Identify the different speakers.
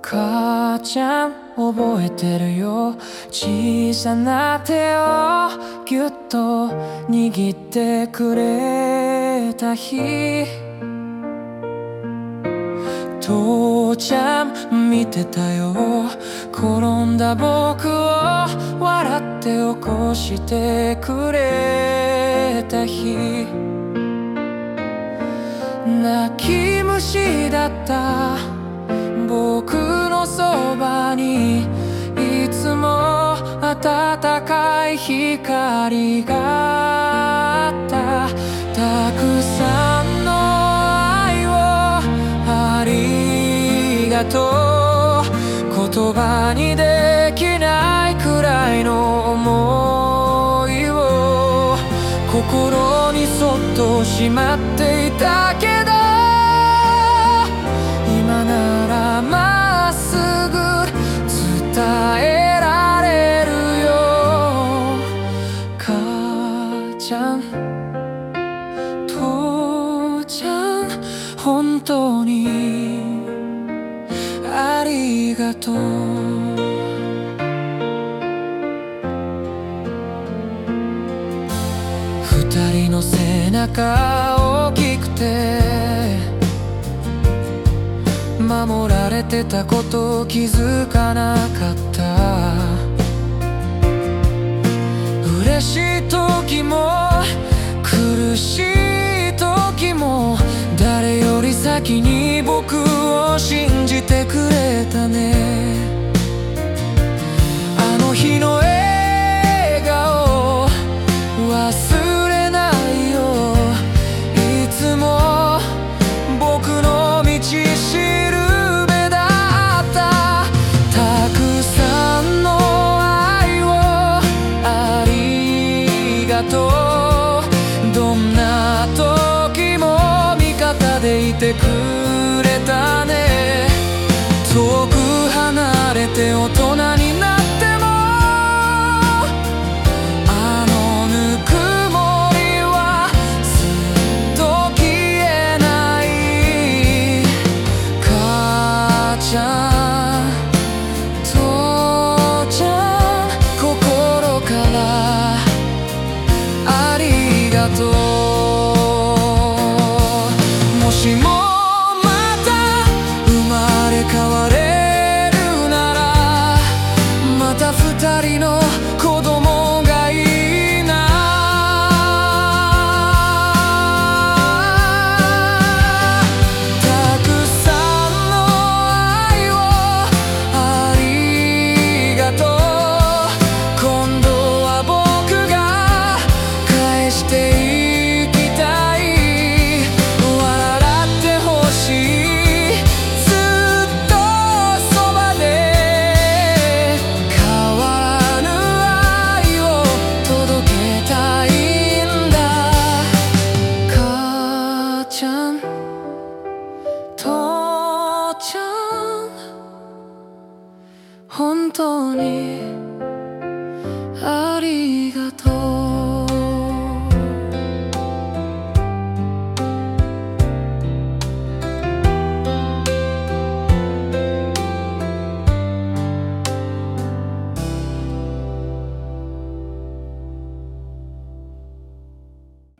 Speaker 1: 母ちゃん覚えてるよ。小さな手をぎゅっと握ってくれた日、父ちゃん見てたよ。転んだ僕を笑って起こしてくれた日、泣き虫だった僕のそばにいつも温かい光があった。たくさんの愛をありがとう、言葉にできないくらいの想いを心にそっとしまっていたけど、今ならまっすぐ伝えられるよ。母ちゃん父ちゃん本当にありがとう。二人の背中大きくて守られてたこと気づかなかった。嬉しい時も苦しい時も誰より先に僕を信じてくれたね。あの日の笑顔忘れないよ。いつも僕の道しるべだった。たくさんの愛をありがとう。どんな時も味方でいてくれたね。遠く離れて大人になってもあのぬくもりはずっと消えない。母ちゃん父ちゃん心からありがとう。もしもまた生まれ変われるならまた二人の子供がいいな。たくさんの愛をありがとう。今度は僕が返していきたい。笑ってほしい、ずっとそばで変わらぬ愛を届けたいんだ。母ちゃん父ちゃん本当に